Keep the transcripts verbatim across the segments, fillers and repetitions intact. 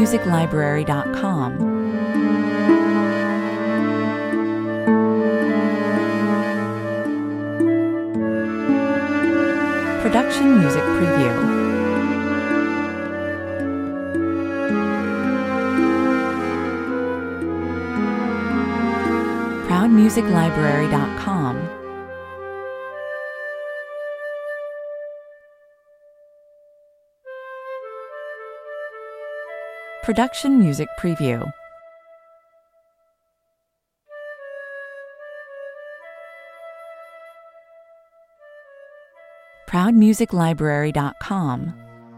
music library dot com. Production Music Preview. proud music library dot com. Production Music Preview. proud music library dot com.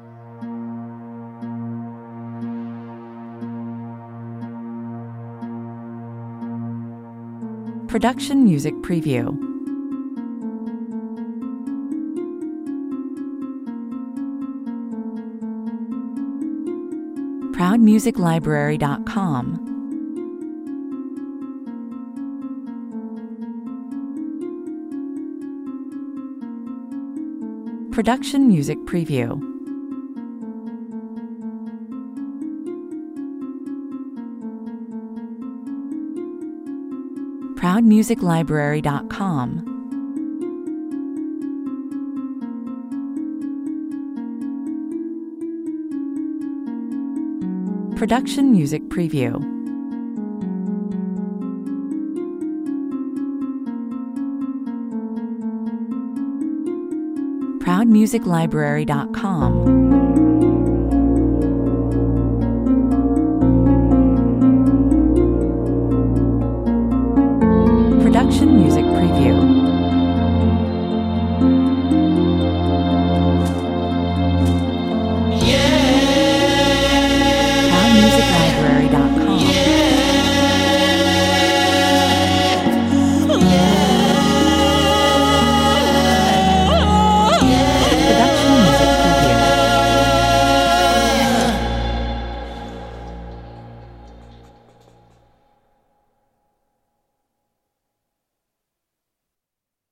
Production Music Preview. proud music library dot com. Production Music Preview. proud music library dot com. Production Music Preview. proud music library dot com.